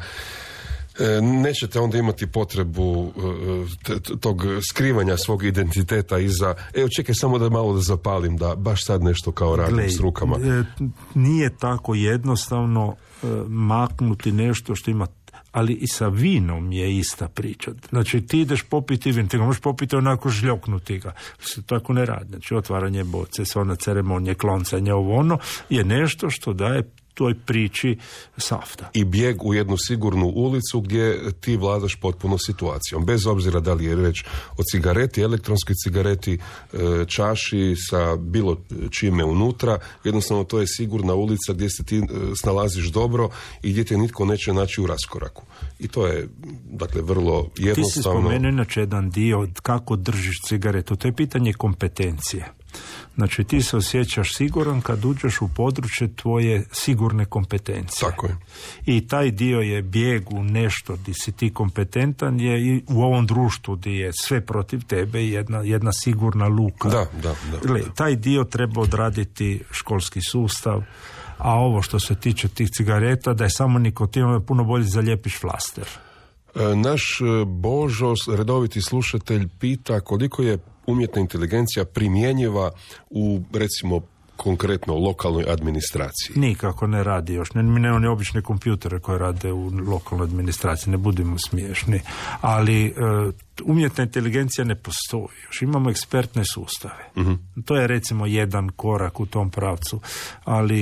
E: nećete onda imati potrebu tog skrivanja svog identiteta iza, evo čekaj samo da malo da zapalim, da baš sad nešto kao radim Glej, s rukama.
F: Nije tako jednostavno maknuti nešto što ima, ali i sa vinom je ista priča. Znači ti ideš popiti vin, ti ga možeš popiti onako žljoknuti ga. Se tako ne radi. Znači otvaranje boce, sva ona ceremonija, kloncanje, ovo ono, je nešto što daje toj priči safta.
E: I bijeg u jednu sigurnu ulicu gdje ti vladaš potpuno situacijom. Bez obzira da li je reč o cigareti, elektronskoj cigareti, čaši sa bilo čime unutra, jednostavno to je sigurna ulica gdje se ti snalaziš dobro i gdje te nitko neće naći u raskoraku. I to je, dakle, vrlo jednostavno.
F: Ti si spomenuo inače jedan dio kako držiš cigaretu. To je pitanje kompetencije. Znači, ti se osjećaš siguran kad uđeš u područje tvoje sigurne kompetencije.
E: Tako je.
F: I taj dio je bijeg u nešto gdje si ti kompetentan, je i u ovom društvu gdje je sve protiv tebe jedna, jedna sigurna luka.
E: Da, da, da,
F: Gle,
E: da.
F: taj dio treba odraditi školski sustav, a ovo što se tiče tih cigareta, da je samo nikotin, je puno bolje zalijepiš flaster.
E: Naš Božo, redoviti slušatelj, pita koliko je umjetna inteligencija primjenjiva u, recimo, konkretno lokalnoj administraciji.
F: Nikako ne radi još. Ne, mi nemamo ni obične kompjutere koje rade u lokalnoj administraciji, ne budemo smiješni. Ali e, umjetna inteligencija ne postoji još. Imamo ekspertne sustave. Uh-huh. To je, recimo, jedan korak u tom pravcu. Ali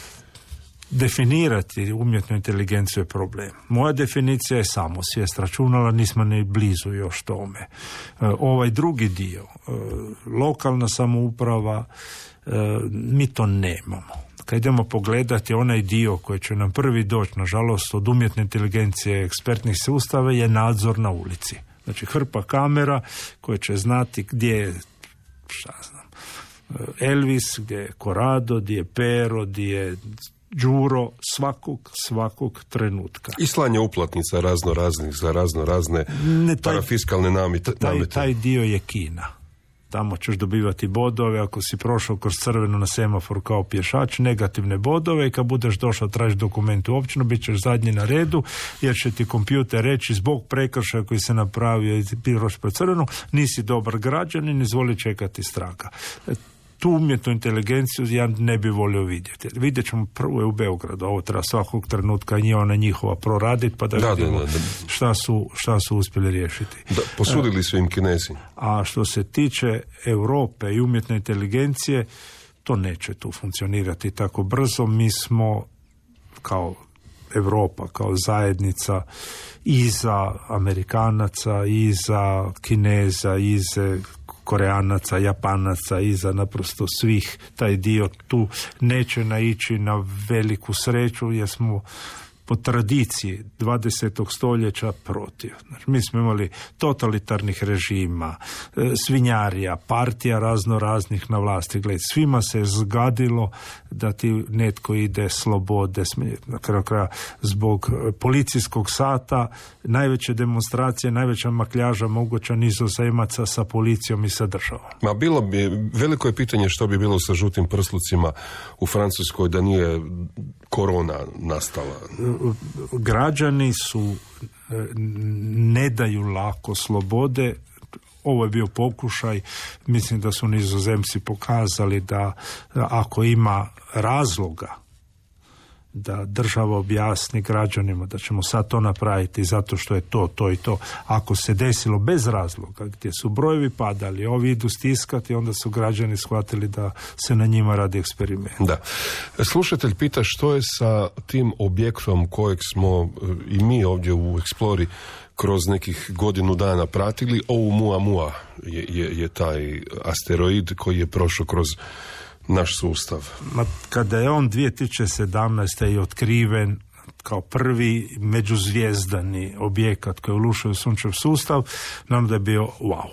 F: definirati umjetnu inteligenciju je problem. Moja definicija je samosvijest računala, nismo ni blizu još tome. E, ovaj drugi dio, e, lokalna samouprava, e, mi to nemamo. Kad idemo pogledati onaj dio koji će nam prvi doći, nažalost, od umjetne inteligencije ekspertnih sustava je nadzor na ulici. Znači, hrpa kamera koje će znati gdje je, šta znam, Elvis, gdje je Corrado, gdje je Pero, gdje je Đuro, svakog, svakog trenutka.
E: I slanje uplatnica razno raznih za razno razne ne, taj, parafiskalne namete.
F: Taj, taj dio je Kina. Tamo ćeš dobivati bodove ako si prošao kroz crveno na semaforu kao pješač, negativne bodove, i kad budeš došao tražiš dokument u općinu, bit ćeš zadnji na redu, jer će ti kompjuter reći zbog prekršaja koji se napravio i piroš pred crveno, nisi dobar građanin, izvoli čekati straga. Tu umjetnu inteligenciju ja ne bi volio vidjeti. Vidjet ćemo prvo je u Beogradu, ovo treba svakog trenutka nje ona njihova proraditi, pa da, da vidimo da, da, da. Šta, su, šta su uspjeli riješiti.
E: Da, posudili su im Kinezi.
F: A što se tiče Europe i umjetne inteligencije, to neće tu funkcionirati tako brzo. Mi smo kao Europa, kao zajednica iza Amerikanaca, iza Kineza, iza Koreanaca, Japanaca, iza naprosto svih. Taj dio tu neće naići na veliku sreću jer smo po tradiciji dvadesetog stoljeća protiv. Znači, mi smo imali totalitarnih režima, svinjarija, partija razno raznih na vlasti. Gled, svima se zgadilo da ti netko ide slobode, na kraju kraja zbog policijskog sata, najveće demonstracije, najveća makljaža moguća Nizozemaca sa policijom i sa državom.
E: Ma bilo bi, veliko je pitanje što bi bilo sa žutim prslucima u Francuskoj da nije korona nastala.
F: Građani su, ne daju lako slobode. Ovo je bio pokušaj, mislim da su Nizozemci pokazali da ako ima razloga da država objasni građanima da ćemo sad to napraviti zato što je to, to i to. Ako se desilo bez razloga, gdje su brojevi padali, ovi idu stiskati, onda su građani shvatili da se na njima radi eksperiment.
E: Da. Slušatelj pita što je sa tim objektom kojeg smo i mi ovdje u Explori kroz nekih godinu dana pratili. Oumuamua je, je, je taj asteroid koji je prošao kroz naš sustav.
F: Ma, kada je on dvije tisuće sedamnaeste. i otkriven kao prvi međuzvijezdani objekat koji je ušao u sunčev sustav, nam da je bio wow.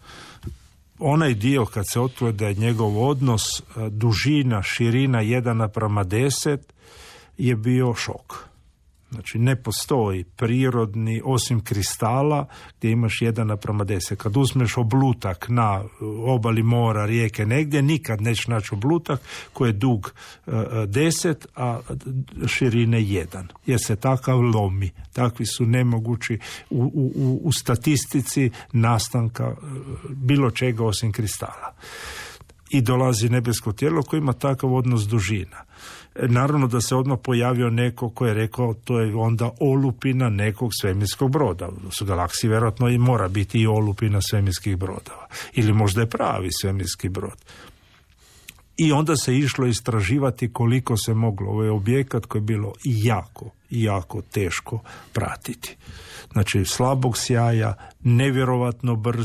F: Onaj dio kad se otvore da je njegov odnos dužina, širina jedan naprama deset je bio šok. Znači, ne postoji prirodni, osim kristala, gdje imaš jedan naprama deset. Kad uzmeš oblutak na obali mora, rijeke, negdje, nikad nećeš naći oblutak koji je dug deset, a širine jedan. Jer se takav lomi. Takvi su nemogući u, u, u statistici nastanka bilo čega osim kristala. I dolazi nebesko tijelo koje ima takav odnos dužina. Naravno da se odmah pojavio neko ko je rekao to je onda olupina nekog svemirskog broda. U galaksiji vjerojatno i mora biti i olupina svemirskih brodova. Ili možda je pravi svemirski brod. I onda se išlo istraživati koliko se moglo. Ovo je objekat koji je bilo jako, jako teško pratiti. Znači, slabog sjaja, nevjerovatno brz,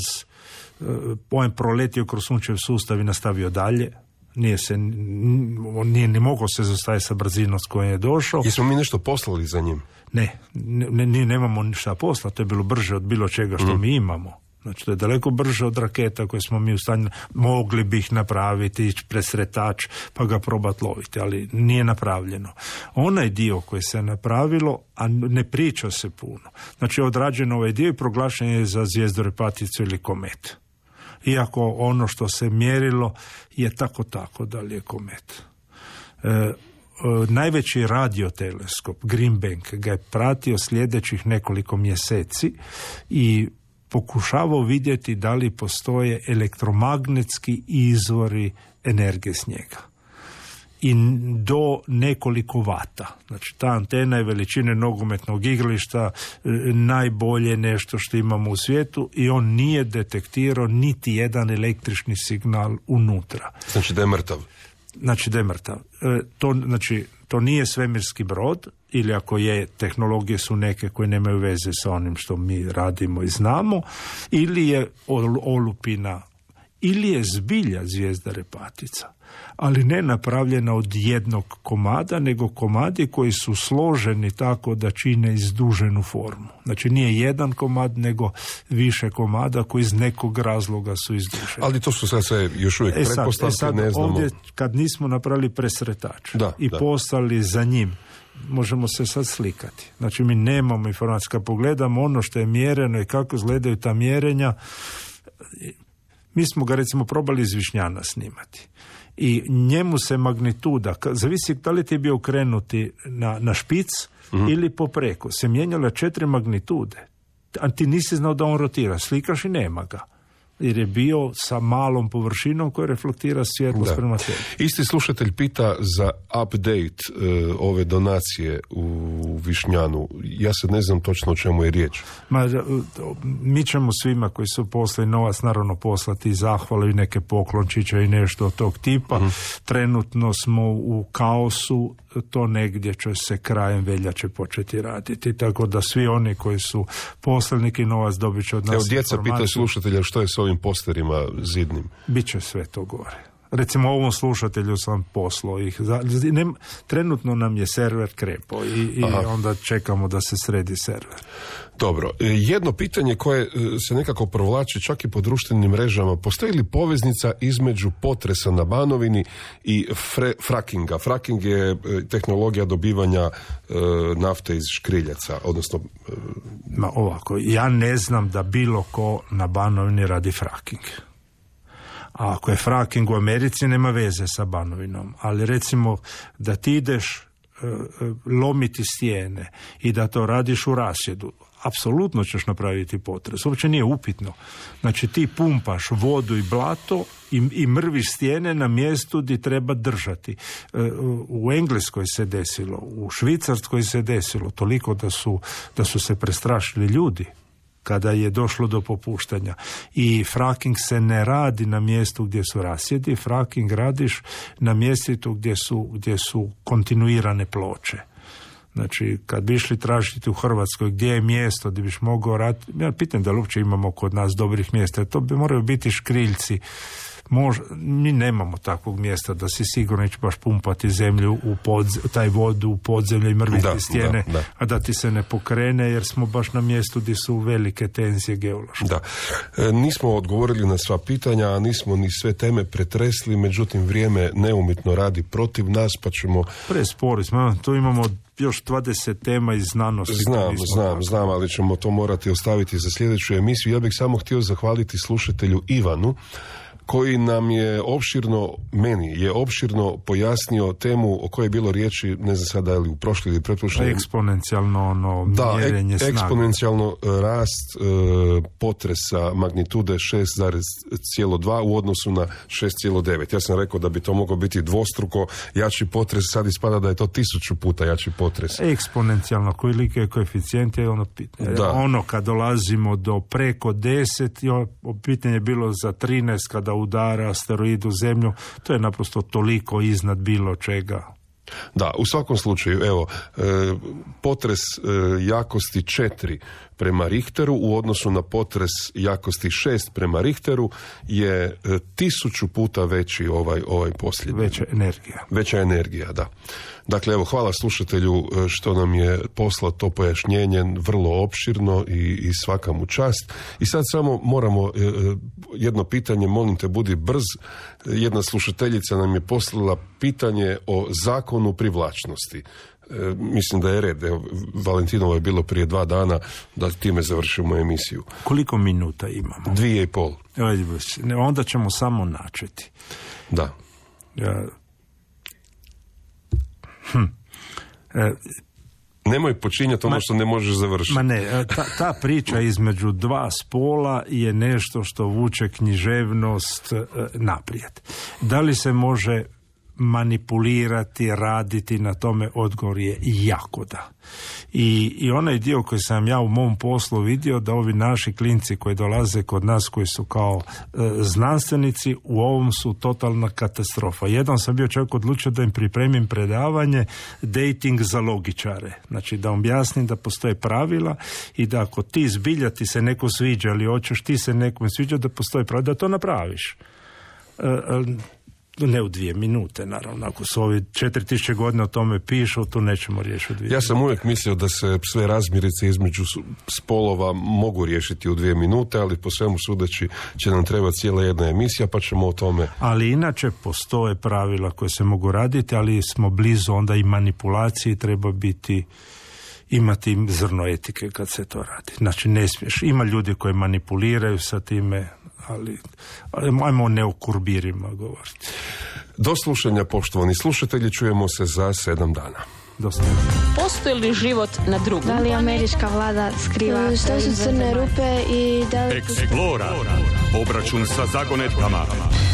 F: on je proletio kroz sunčev sustav i nastavio dalje. Nije se, nije ni mogao se zastaviti sa brzinom s kojom je došao.
E: Jesmo mi nešto poslali za njim?
F: Ne, ne, ne nemamo ništa posla, to je bilo brže od bilo čega što mm. mi imamo. Znači, to je daleko brže od raketa koje smo mi u stanju, mogli bi ih napraviti, ići presretač, pa ga probati loviti, ali nije napravljeno. Onaj dio koji se napravilo, a ne priča se puno. Znači, odrađeno ovaj dio i proglašen je za zvijezdorepaticu ili komet. Iako ono što se mjerilo je tako tako da li je komet. E, e, najveći radioteleskop Green Bank ga je pratio sljedećih nekoliko mjeseci i pokušavao vidjeti da li postoje elektromagnetski izvori energije s njega. I do nekoliko vata. Znači, ta antena je veličine nogometnog igrališta, najbolje nešto što imamo u svijetu i on nije detektirao niti jedan električni signal unutra.
E: Znači da je mrtav.
F: Znači da je mrtav. E, to, znači, to nije svemirski brod, ili ako je, tehnologije su neke koje nemaju veze sa onim što mi radimo i znamo, ili je olupina, ili je zbilja zvijezda repatica, ali ne napravljena od jednog komada, nego komadi koji su složeni tako da čine izduženu formu. Znači nije jedan komad, nego više komada koji iz nekog razloga su izduženi.
E: Ali to su sad sve još uvijek
F: e sad,
E: pretpostavke,
F: e sad,
E: ne znamo.
F: Ovdje, kad nismo napravili presretač
E: da,
F: i
E: da.
F: poslali za njim, možemo se sad slikati. Znači mi nemamo informacije. Kad pogledamo ono što je mjereno i kako izgledaju ta mjerenja, mi smo ga recimo probali iz Višnjana snimati. I njemu se magnituda, zavisi da li ti je bio krenuti na, na špic mm-hmm. ili popreko, se mijenjala četiri magnitude. A ti nisi znao da on rotira. Slikaš i nema ga. Jer je bio sa malom površinom koja reflektira svjetlost prema tebi.
E: Isti slušatelj pita za update uh, ove donacije u Višnjanu. Ja sad ne znam točno o čemu je riječ.
F: Ma, mi ćemo svima koji su poslali novac naravno poslati zahvalu i neke poklončiće i nešto od tog tipa. Mm. Trenutno smo u kaosu, to negdje će se krajem veljače početi raditi. Tako da svi oni koji su poslali neki novac dobit će od nas.
E: Evo, djeca pitaju slušatelja što je s ovim posterima zidnim.
F: Biće sve to gore. Recimo ovom slušatelju sam poslao ih. Ne, trenutno nam je server krepo i, i onda čekamo da se sredi server.
E: Dobro, jedno pitanje koje se nekako provlači čak i po društvenim mrežama. Postoji li poveznica između potresa na Banovini i fre, frackinga? Fracking je tehnologija dobivanja e, nafte iz škriljaca, odnosno... E...
F: Ma ovako, ja ne znam da bilo ko na Banovini radi fracking. A ako je fracking u Americi, nema veze sa Banovinom. Ali recimo da ti ideš e, lomiti stijene i da to radiš u rasjedu, apsolutno ćeš napraviti potres. Uopće nije upitno. Znači ti pumpaš vodu i blato i, i mrviš stijene na mjestu gdje treba držati. E, u Engleskoj se desilo, u Švicarskoj se desilo, toliko da su, da su se prestrašili ljudi kada je došlo do popuštanja. I fracking se ne radi na mjestu gdje su rasjedi, fracking radiš na mjestu gdje su, gdje su kontinuirane ploče. Znači, kad bi išli tražiti u Hrvatskoj gdje je mjesto gdje biš mogao raditi, ja pitam da li uopće imamo kod nas dobrih mjesta, to bi moraju biti škriljci. Mož, mi nemamo takvog mjesta da si sigurno neće baš pumpati zemlju u podze, taj vodu u podzemlje i mrviti da, stijene, da, da. a da ti se ne pokrene jer smo baš na mjestu gdje su velike tenzije geološke. Da.
E: E, nismo odgovorili na sva pitanja, a nismo ni sve teme pretresli, međutim vrijeme neumitno radi protiv nas, pa ćemo...
F: Prespori smo, tu imamo još dvadeset tema iz znanosti.
E: Znam, znam, tako. znam, ali ćemo to morati ostaviti za sljedeću emisiju. Ja bih samo htio zahvaliti slušatelju Ivanu, koji nam je opširno, meni je opširno pojasnio temu o kojoj je bilo riječi, ne znam sada li u prošli ili pretprošli.
F: Eksponencijalno ono mjerenje
E: snage. Da, eksponencijalno rast e, potresa magnitude šest zarez dva u odnosu na šest zarez devet. Ja sam rekao da bi to moglo biti dvostruko jači potres, sad ispada da je to tisuću puta jači potres.
F: Eksponencijalno, koliki je koeficijent je ono pitanje. Da. Ono kad dolazimo do preko deset, pitanje je bilo za trinaest kada kometa udara asteroid u zemlju, to je naprosto toliko iznad bilo čega.
E: Da, u svakom slučaju, evo, e, potres e, jakosti četiri prema Richteru u odnosu na potres jakosti šest prema Richteru je e, tisuću puta veći ovaj, ovaj posljednji.
F: Veća energija.
E: Veća energija, da. Dakle, evo, hvala slušatelju što nam je poslao to pojašnjenje, vrlo opširno i, i svaka mu čast. I sad samo moramo, e, jedno pitanje, molim te, budi brz. Jedna slušateljica nam je poslala pitanje o zakonu privlačnosti. E, mislim da je red. Evo, Valentinovo je bilo prije dva dana da time završimo emisiju.
F: Koliko minuta imamo?
E: Dvije i pol.
F: Onda ćemo samo načeti.
E: Da.
F: Ja... Hm. E,
E: Nemoj počinjati ono ma, što ne možeš završiti.
F: Ma ne, ta, ta priča između dva spola je nešto što vuče književnost e, naprijed. Da li se može manipulirati, raditi na tome, odgovor je jako da. I, i onaj dio koji sam ja u mom poslu vidio, da ovi naši klinci koji dolaze kod nas, koji su kao e, znanstvenici, u ovom su totalna katastrofa. Jedan sam bio čak odlučio da im pripremim predavanje dating za logičare. Znači da objasnim da postoje pravila i da ako ti zbilja ti se neko sviđa ili hoćeš ti se nekome sviđa, da postoje pravila, da to napraviš. E, e, Ne u dvije minute, naravno. Ako su ovi četiri tisuće godina o tome pišu, tu nećemo riješiti u dvije
E: Ja
F: minute.
E: sam uvijek mislio da se sve razmirice između spolova mogu riješiti u dvije minute, ali po svemu sudeći će nam trebati cijela jedna emisija, pa ćemo o tome...
F: Ali inače postoje pravila koje se mogu raditi, ali smo blizu onda i manipulaciji, treba biti... imati zrno etike kad se to radi. Znači ne smiješ. Ima ljudi koji manipuliraju sa time, ali ajmo o neokurbirima govoriti.
E: Do slušanja, poštovani slušatelji, čujemo se za sedam dana.
F: Do slušanja.
A: Postoji li život na drugom?
B: Da li američka vlada skriva?
C: Što su crne rupe i da li...
D: Explora. Obračun sa zagonetkama.